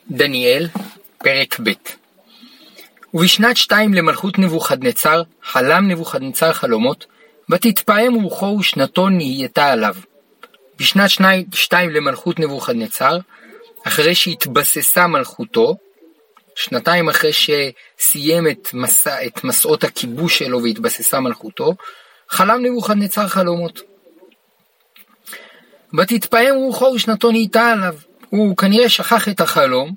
דניאל, פרק ב'. ובשנת 2 למלכות נבוכדנצר, חלם נבוכדנצר חלומות, ותתפעם רוחו ושנתו נהייתה עליו. בשנת 2 למלכות נבוכדנצר, אחרי שהתבססה מלכותו, שנתיים אחרי שסיים את מסעות הכיבוש שלו והתבססה מלכותו, חלם נבוכדנצר חלומות. ותתפעם רוחו ושנתו נהייתה עליו. הוא כנראה שכח את החלום,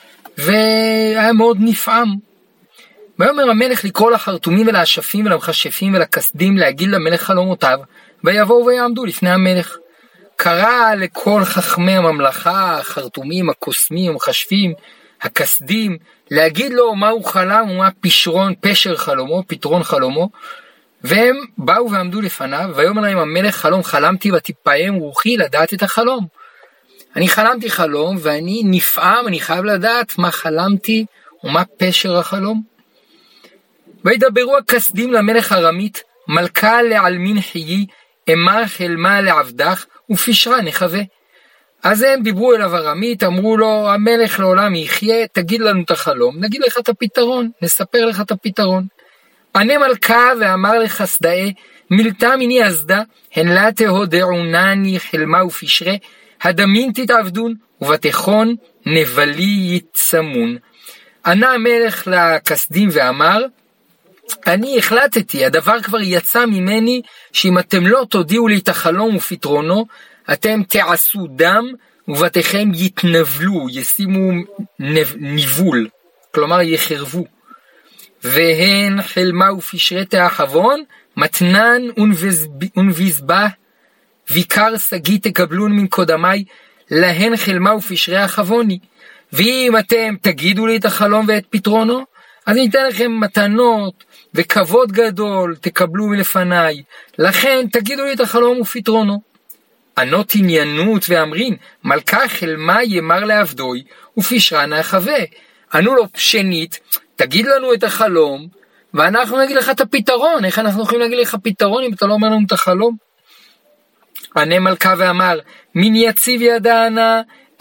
והיה מאוד נפעם. ויאמר המלך לקרוא לחרטומים ולאשפים ולמכשפים ולכסדים להגיד למלך חלומותיו, ויבואו ויעמדו לפני המלך. קרא לכל חכמי הממלכה, החרטומים, הקוסמים, המכשפים, הכסדים, להגיד לו מה הוא חלם ומה פשר חלומו, פתרון חלומו, והם באו ועמדו לפניו, ויאמר להם המלך חלום חלמתי ותתפעם רוחי לדעת את החלום. אני חלמתי חלום ואני נפעם, אני חייב לדעת מה חלמתי ומה פשר החלום. וידברו הכסדים למלך ארמית, מלכה לעלמין חיי, אמר חלמה לעבדך ופשרה נחווה. אז הם דיברו אליו ארמית, אמרו לו המלך לעולם יחיה, תגיד לנו את החלום, נגיד לך את הפתרון, נספר לך את הפתרון. ענה מלכה ואמר לחסדאי, מילתה מיני עזדה, הן לה תהודעונני חלמה ופשרה, הדמין תתעבדון, ובתיכון נבלי יצמון. ענה המלך לכסדים ואמר, אני החלטתי, הדבר כבר יצא ממני, שאם אתם לא תודיעו לי את החלום ופתרונו, אתם תעשו דם, ובתיכם יתנבלו, ישימו ניבול, כלומר יחרבו. והן חלמה ופשרה תאחבון, מתנן ונבזבח, ויקר סגי תקבלון מן קודמי, להן חלמה ופשרי החבוני. ואם אתם תגידו לי את החלום ואת פתרונו, אז אני אתן לכם מתנות וכבוד גדול תקבלו מלפניי. לכן תגידו לי את החלום ופתרונו. ענות עניינות ואמרין, מלכה חלמה ימר לעבדוי ופשרה נחווה. ענו לו שנית, תגיד לנו את החלום ואנחנו נגיד לך את הפתרון. איך אנחנו יכולים להגיד לך פתרון אם אתה לא אומר לנו את החלום? ענה מלכה ואמר, מן יציב ידענה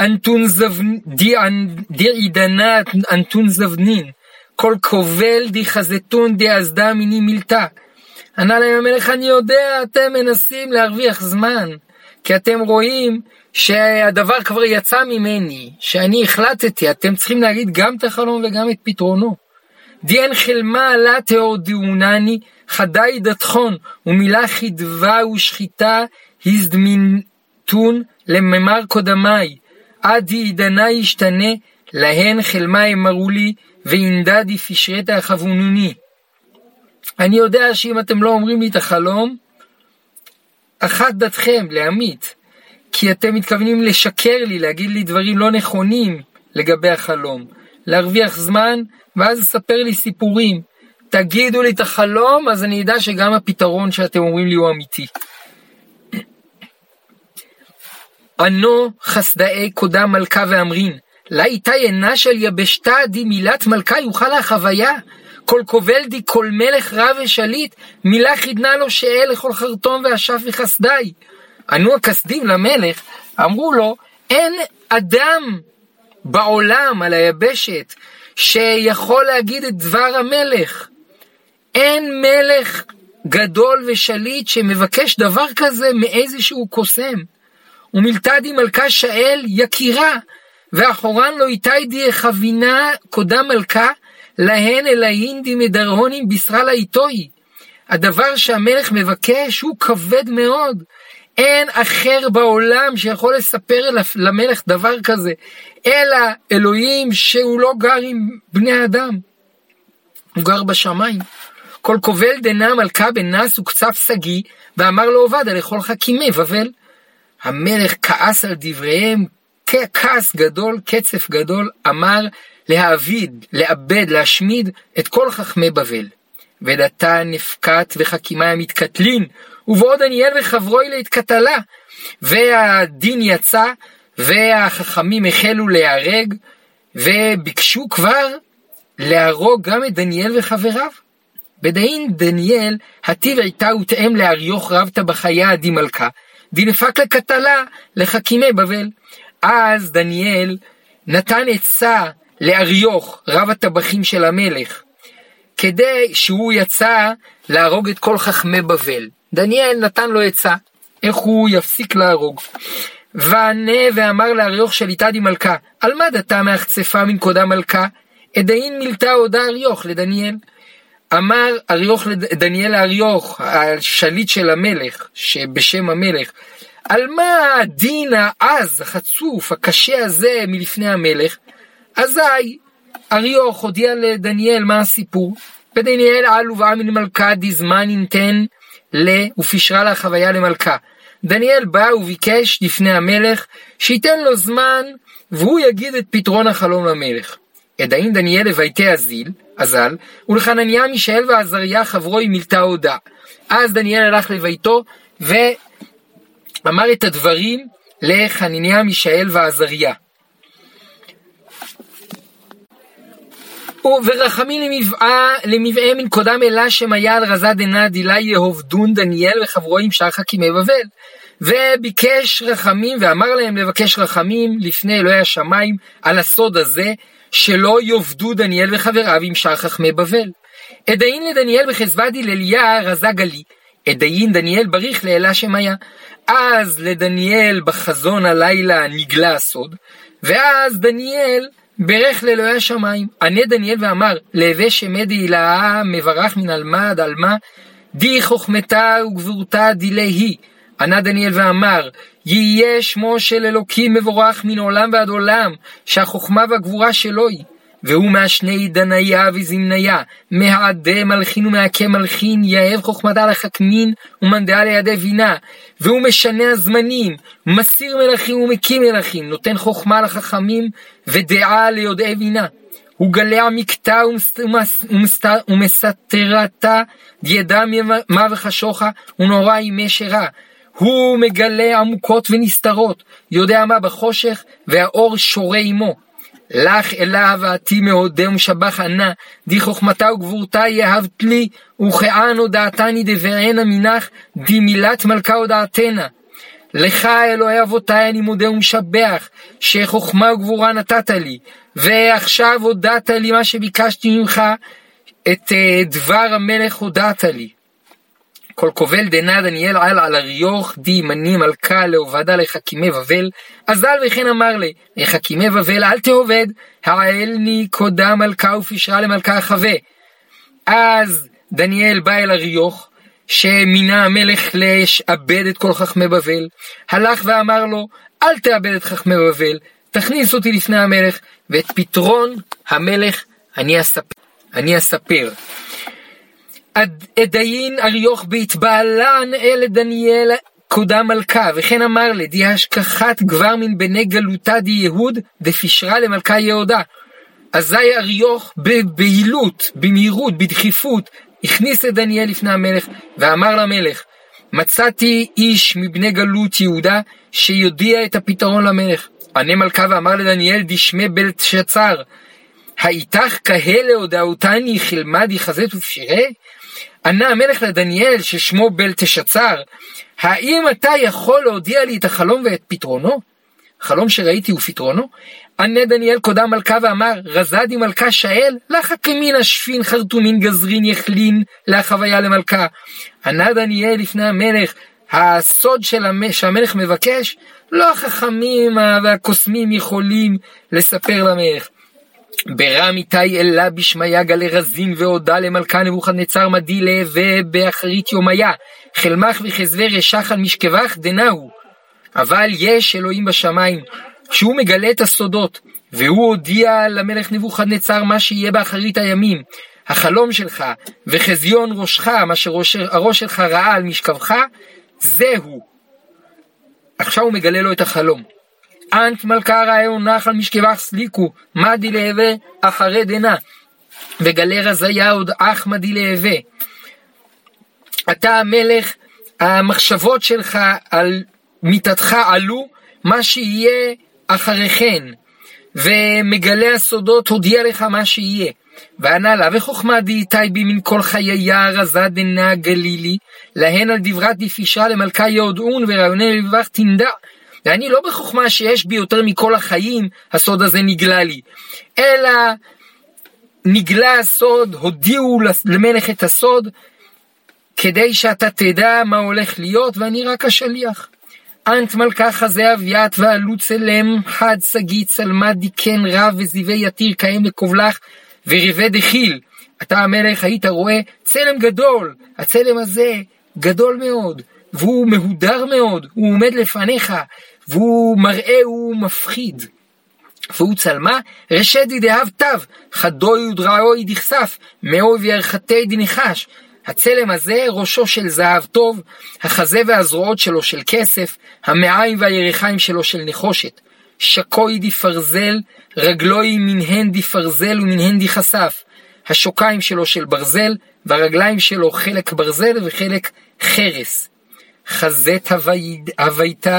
די עידנה אנטון זבנין, כל כובל די חזתון די עזדה מיני מילתה. ענה להם המלך, אני יודע, אתם מנסים להרוויח זמן, כי אתם רואים שהדבר כבר יצא ממני, שאני החלטתי, אתם צריכים להגיד גם את החלום וגם את פתרונו. דיין חלמה עלה תהודיעונני, חדאי דתחון, ומילה חדווה ושחיטה, הזדמינתון לממר קודמי, עד ידנה ישתנה, להן חלמה אמרו לי, ואינדדי פשרת החבונוני. אני יודע שאם אתם לא אומרים לי את החלום, אחת דתכם להמית, כי אתם מתכוונים לשקר לי, להגיד לי דברים לא נכונים לגבי החלום, להרוויח זמן, ואז לספר לי סיפורים. תגידו לי את החלום, אז אני יודע שגם הפתרון שאתם אומרים לי הוא אמיתי. ענו חסדאי קודם מלכה ואמרין, לה איתה ינה של יבשתה די מילת מלכה יוכל החוויה, כל כובל די כל מלך רב ושליט, מילה חידנה לו שאל לכל חרטום ואשף וחסדאי. ענו הכסדים למלך, אמרו לו, אין אדם בעולם על היבשת שיכול להגיד את דבר המלך. אין מלך גדול ושליט שמבקש דבר כזה מאיזשהו קוסם. ומילתה די מלכה שאל יקירה, ואחורן לא איתי די חבינה קודם מלכה, להן אלהין די מדרהונים בשרה לאיתוי. הדבר שהמלך מבקש הוא כבד מאוד. אין אחר בעולם שיכול לספר למלך דבר כזה, אלא אלוהים שהוא לא גר עם בני אדם, הוא גר בשמיים. כל כובל דנה מלכה בנס וקצף סגי, ואמר לו עובדה לכל חכימי בבל. המלך כעס על דבריהם, כעס גדול, קצף גדול, אמר לאבד, להשמיד את כל חכמי בבל. ודתה נפקת וחכימי המתקטלין, ובעוד דניאל וחברוי להתקטלה. והדין יצא, והחכמים החלו להיהרג, וביקשו כבר להרוג גם את דניאל וחבריו. בדין דניאל, הטיב הייתה ותאם להריוך רבתה בחייה די מלכה, די נפק לקטלה לחכימי בבל. אז דניאל נתן עצה לאריוך, רב הטבחים של המלך, כדי שהוא יצא להרוג את כל חכמי בבל. דניאל נתן לו עצה, איך הוא יפסיק להרוג. וענה ואמר לאריוך שליטה די מלכה, על מה דתה מהחצפה מן קודה מלכה? עדיין מילתה הודע אריוך לדניאל. אמר אריוך לדניאל לאריוך, השליט של המלך, שבשם המלך, על מה הדין העז, החצוף, הקשה הזה מלפני המלך? אזי אריוך הודיע לדניאל מה הסיפור. ודניאל על ובאה מן מלכה די זמן ינתן ופישרה לה חוויה למלכה. דניאל בא וביקש לפני המלך שייתן לו זמן והוא יגיד את פתרון החלום למלך. עדיין דניאל לביתי אזל ולחנניה מישאל ועזריה חברו עם מילתה הודע. אז דניאל הלך לביתו ואמר את הדברים לחנניה מישאל ועזריה. ורחמים למבעה מן קודם אלה שמיה על רזה דנה דילה יהובדון דניאל וחברו עם שאר חכימי בבל. וביקש רחמים ואמר להם לבקש רחמים לפני אלוהי השמיים על הסוד הזה שלא יובדו דניאל וחבריו עם שאר חכמי בבל. עדיין לדניאל בחזבדי לליה רזה גלי, עדיין דניאל בריך לאלה שמיה. אז לדניאל בחזון הלילה נגלה הסוד, ואז דניאל ברך לאלוהי השמיים. ענה דניאל ואמר, להווה שמדי הילה מברך מן אלמד אלמה, די חוכמתה וגבורתה דילי. ענה דניאל ואמר, יהיה שמו של אלוקים מבורך מן עולם ועד עולם, שהחוכמה והגבורה שלו היא. והוא מהשני דניה וזמניה, מהעדי מלכין ומהכה מלכין, יאהב חוכמתה לחכמין ומנדעה לידי בינה. והוא משנה הזמנים, מסיר מלכים ומקים מלכים, נותן חוכמה לחכמים ודעה ליודעי בינה. הוא גלע מקטע ומסתרתה, ידע מה וחשוכה ונורא ימי שרה. הוא מגלה עמוקות ונסתרות, יודע מה בחושך והאור שורה עמו. לך אליו ועתי מהודה ומשבח ענה, די חוכמתה וגבורתה יאהבת לי, וכאן הודעתני דברענה מנך, די מילת מלכה הודעתנה. לך אלוהי אבותיי אני מודה ומשבח, שחוכמה וגבורה נתת לי, ועכשיו הודעת לי מה שביקשתי ממך, את דבר המלך הודעת לי. כל קובל דנה דניאל על אריוך די מני מלכה להובדה לחכימי בבל, אזל וכן אמר לי, לחכימי בבל אל תעובד, העלני קודה מלכה ופישרה למלכה החווה. אז דניאל בא אל אריוך, שמינה המלך לשעבד את כל חכמי בבל, הלך ואמר לו, אל תעבד את חכמי בבל, תכניס אותי לפני המלך, ואת פתרון המלך אני אספר. עדיין אריוך בהתבעלן אל דניאל קודה מלכה, וכן אמר לדי השכחת גבר מן בני גלותה די יהוד דפישרה למלכה יהודה. אזי אריוך בבהילות, במהירות, בדחיפות, הכניס את דניאל לפני המלך, ואמר למלך, מצאתי איש מבני גלות יהודה, שיודיע את הפתרון למלך. ענה מלכה ואמר לדניאל, דשמי בלתשצר, האיתך כהה להודעותני חלמדי חזית ופשירה? ענה המלך לדניאל ששמו בלתשצר, האם אתה יכול להודיע לי את החלום ואת פתרונו? חלום שראיתי ופתרונו? ענה דניאל קודה מלכה ואמר, רזדי מלכה שאל, לחכמין השפין חרטומין גזרין יחלין לחוויה למלכה. ענה דניאל לפני המלך, הסוד שהמלך מבקש, לא החכמים והקוסמים יכולים לספר למלך. ברם איתי אלה בשמיה גלי רזין והודה למלכה נבוכדנצר מדילה ובאחרית יומיה חלמך וחזווה רשח על משכבך דנהו. אבל יש אלוהים בשמיים שהוא מגלה את הסודות, והוא הודיע למלך נבוכדנצר מה שיהיה באחרית הימים. החלום שלך וחזיון ראשך, מה שהראש שלך ראה על משכבך, זהו. עכשיו הוא מגלה לו את החלום. אנט מלכה ראיון נח על משכבך סליקו, מדי להווה אחרי דנה, וגלי רזיה עוד אח מדי להווה. אתה המלך, המחשבות שלך על מיתתך עלו, מה שיהיה אחריכן, ומגלה הסודות הודיע לך מה שיהיה. וענה לה, וחוכמה דהיתי בי מן כל חייה רזה דנה גלילי, להן על דברת דפישרה למלכה יהודעון ורעיוני לבך תנדע, ואני לא בחוכמה שיש בי יותר מכל החיים, הסוד הזה נגלה לי, אלא נגלה הסוד, הודיעו למלך את הסוד, כדי שאתה תדע מה הולך להיות, ואני רק השליח. אנט מלכה חזה אביית ועלו צלם, חד סגי צלמה דיקן רב וזיבי יתיר קיים לקובלך, ורבד דחיל. אתה המלך היית רואה צלם גדול, הצלם הזה גדול מאוד, והוא מהודר מאוד, הוא עומד לפניך, והוא מראה, הוא מפחיד. והוא צלמה, רשדי דהב תו, חדוי ודרעוי דכסף, מאוי וירחתי דנחש. הצלם הזה ראשו של זהב טוב, החזה והזרועות שלו של כסף, המעיים והירחיים שלו של נחושת. שקוי דפרזל, רגלוי מנהן דפרזל ומנהן דחסף. השוקיים שלו של ברזל, והרגליים שלו חלק ברזל וחלק חרס. חזת הוויתה,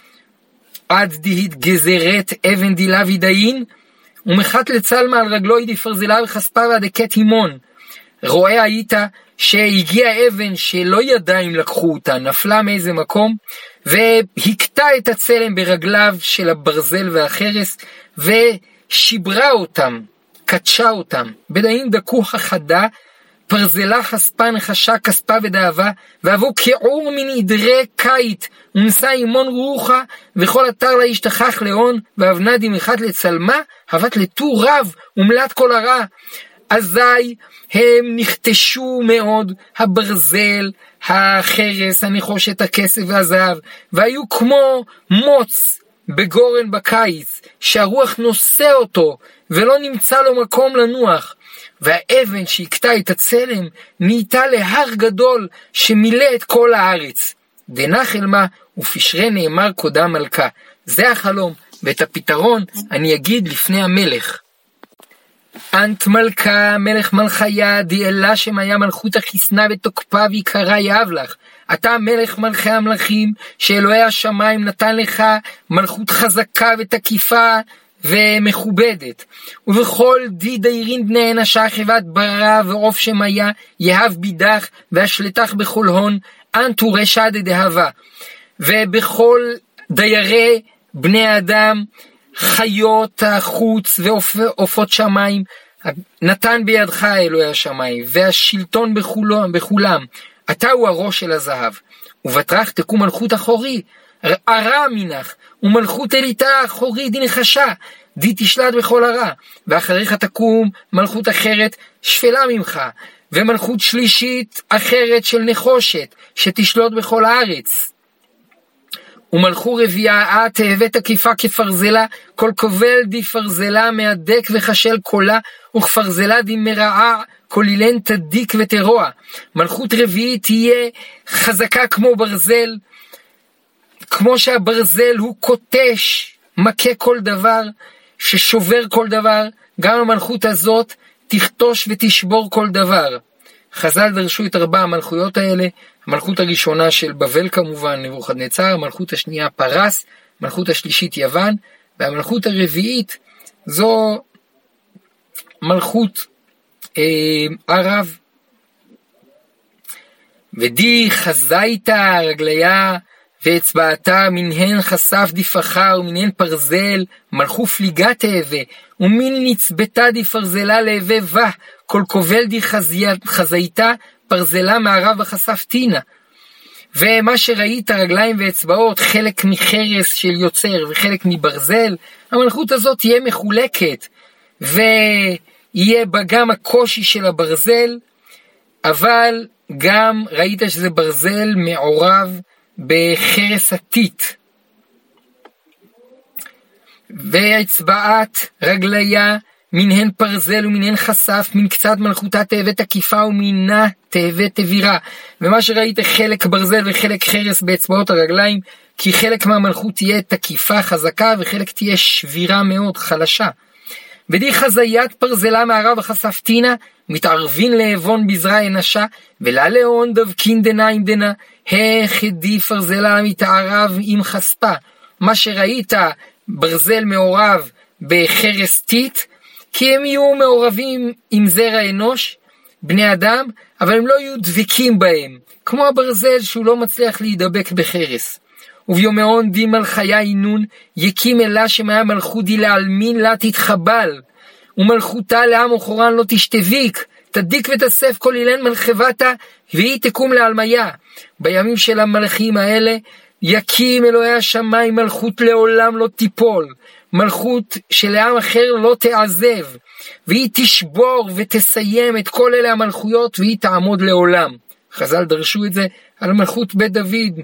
עד דהית גזרת אבן דילה וידאין, ומחת לצלמה על רגלוי דפרזלה וחספה ועדקת הימון. רואה היית שהגיע אבן שלא ידע אם לקחו אותה, נפלה מאיזה מקום, והקטע את הצלם ברגליו של הברזל והחרס, ושיברה אותם, קדשה אותם. בדאין דקו החדה, פרזלה חספה נחשה כספה ודאבה, ואבו כעור מן עדרי קית, ונשא אימון רוחה, וכל אתר לה ישתכח להון, ואבנה דמחת לצלמה, הבת לטור רב, ומלאת כל הרע. אזי הם נכתשו מאוד, הברזל, החרס, הנחושת, הכסף והזהב, והיו כמו מוץ בגורן בקיץ, שהרוח נושא אותו, ולא נמצא לו מקום לנוח. והאבן שהקטע את הצלם נהייתה להר גדול שמילא את כל הארץ. דנחל מה ופשרי נאמר קודם מלכה. זה החלום, ואת הפתרון אני אגיד לפני המלך. אנט מלכה מלך מלכיה דיאלה שמהיה מלכות החיסנה ותוקפה ויקרה יאב לך. אתה מלך מלכי המלכים שאלוהי השמיים נתן לך מלכות חזקה ותקיפה ומכובדת, ובכל די דיירין בני אנשה חבת ברא ועוף שמיה יהב בידך ואשלתך בכל הון אנטו רשע דהבה, ובכל דיירי בני אדם חיות החוץ ועופות שמיים נתן בידך אלוהי השמיים, והשלטון בכולם. אתה הוא הראש של הזהב, ובטרח תקום מלכות אחורי הרע מנך, ומלכות אליתה אחורי דנחשה די תשלט בכל הרע, ואחריך תקום מלכות אחרת שפלה ממך, ומלכות שלישית אחרת של נחושת שתשלוט בכל הארץ. ומלכו רביעה תהווה תקיפה כפרזלה, כל כובל די פרזלה מהדק וחשל קולה, וכפרזלה די מרעה כולילן תדיק ותרוע. מלכות רביעית תהיה חזקה כמו ברזל, כמו שהברזל הוא קוטש, מכה כל דבר, ששובר כל דבר, גם המלכות הזאת תכתוש ותשבור כל דבר. חז"ל דרשו את 4 המלכויות האלה, המלכות הראשונה של בבל כמובן, נבוכדנצר, המלכות השנייה פרס, המלכות השלישית יוון, והמלכות הרביעית זו מלכות ערב. ודי חזייתה רגליה ואצבעתה מנהן חשף דפחה ומנהן פרזל מלכו פליגה תהווה, ומין נצבתה דפרזלה להווה בה, כל כובל די חזייתה פרזלה מערב וחשף תינה. ומה שראית רגליים ואצבעות, חלק מחרס של יוצר וחלק מברזל, המלכות הזאת תהיה מחולקת, ויהיה בה גם הקושי של הברזל, אבל גם ראית שזה ברזל מעורב בחרס עתית. ואצבעת רגליה מנהן פרזל ומנהן חשף, מן קצת מלכותה תהווה תקיפה ומינה תהווה תבירה. ומה שראית חלק ברזל וחלק חרס באצבעות הרגליים, כי חלק מהמלכות תהיה תקיפה חזקה וחלק תהיה שבירה מאוד חלשה. ודי חזיית פרזלה מערב וחשף תינה, מתערבין לאבון בזרע אנשה, ולה לאון דבקין דנה עם דנה, החדי פרזלה מתערב עם חספה. מה שראית ברזל מעורב בחרס תית, כי הם יהיו מעורבים עם זרע אנוש, בני אדם, אבל הם לא יהיו דבקים בהם, כמו הברזל שהוא לא מצליח להידבק בחרס. וביומאון די מלכיה אינון, יקים אלה שמהיה מלכות די לעלמין לה תתחבל, ומלכותה לעם וחורן לא תשתביק, תדיק ותסף כל אילן מלכבתה, והיא תקום לעלמיה. בימים של המלכים האלה, יקים אלוהי השמיים מלכות לעולם לא תיפול, מלכות שלעם אחר לא תעזב, והיא תשבור ותסיים את כל אלה המלכויות, והיא תעמוד לעולם. חז"ל דרשו את זה על מלכות בית דוד,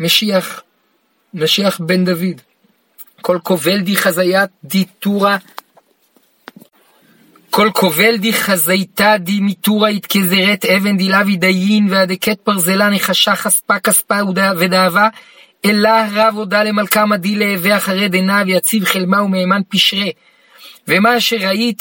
משיח בן דוד. כל קובל די חזיית די תורה, כל קובל די חזייתה די מתורה התכזרת אבן די לוי דיין והדקת פרזלה נחשה חספה כספה ודאבה, אללה רב הודה למלכה מדי להווה אחרי דנה ויציב חלמה ומאמן פשרה. ומה שראית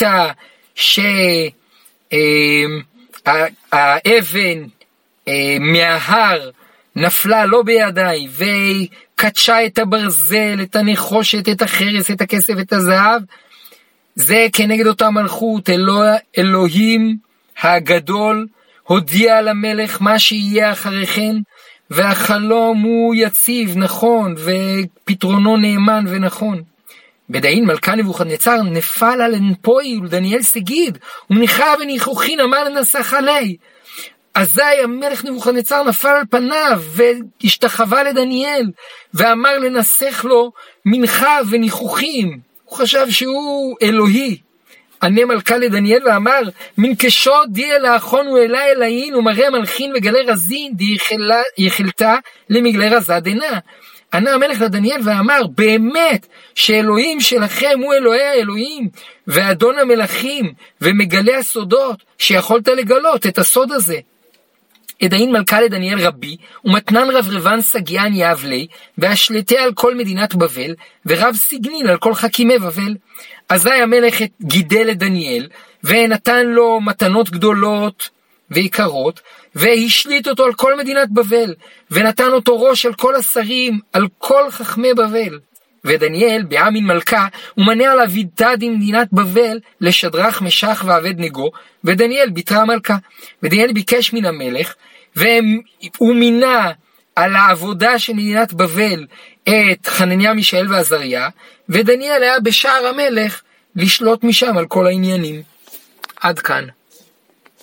שהאבן מההר נפלה לא בידיי וקדשה את הברזל, את הנחושת, את החרס, את הכסף, את הזהב, זה כנגד אותה מלכות. אלוהים הגדול הודיע למלך מה שיהיה אחרי כן, והחלום הוא יציב, נכון, ופתרונו נאמן ונכון. בדאין מלכה נבוכדנצר נפל על אנפוי ולדניאל סגיד, ומניחה וניחוכין אמר לנסח עלי. אזי המלך נבוכדנצר נפל על פניו והשתחווה לדניאל, ואמר לנסח לו מנחה וניחוכים. הוא חשב שהוא אלוהי. ענה מלכה לדניאל ואמר, מנקשות די אלאחון ואלה אלאין ומראה מלכין וגלי רזין די יחלתה למגלי רזה דנה. ענה המלך לדניאל ואמר, באמת שאלוהים שלכם הוא אלוהי האלוהים ואדון המלכים ומגלה הסודות שיכולת לגלות את הסוד הזה. עדיין מלכה לדניאל רבי, ומתנן רב רבן סגיין יאבלי, והשלטה על כל מדינת בבל, ורב סיגנין על כל חכימי בבל. אזי המלך גידל לדניאל, ונתן לו מתנות גדולות ויקרות, והשליט אותו על כל מדינת בבל, ונתן אותו ראש על כל השרים, על כל חכמי בבל. ודניאל בעמין מלכה, ומנה על אבידתא דמדינת בבל, לשדרך משך ועבד נגו, ודניאל ביתרה המלכה. ודניאל ביקש מן המלך, והוא מינה על העבודה של מדינת בבל את חנניה, מישאל ועזריה, ודניאל היה בשער המלך לשלוט משם על כל העניינים. עד כאן.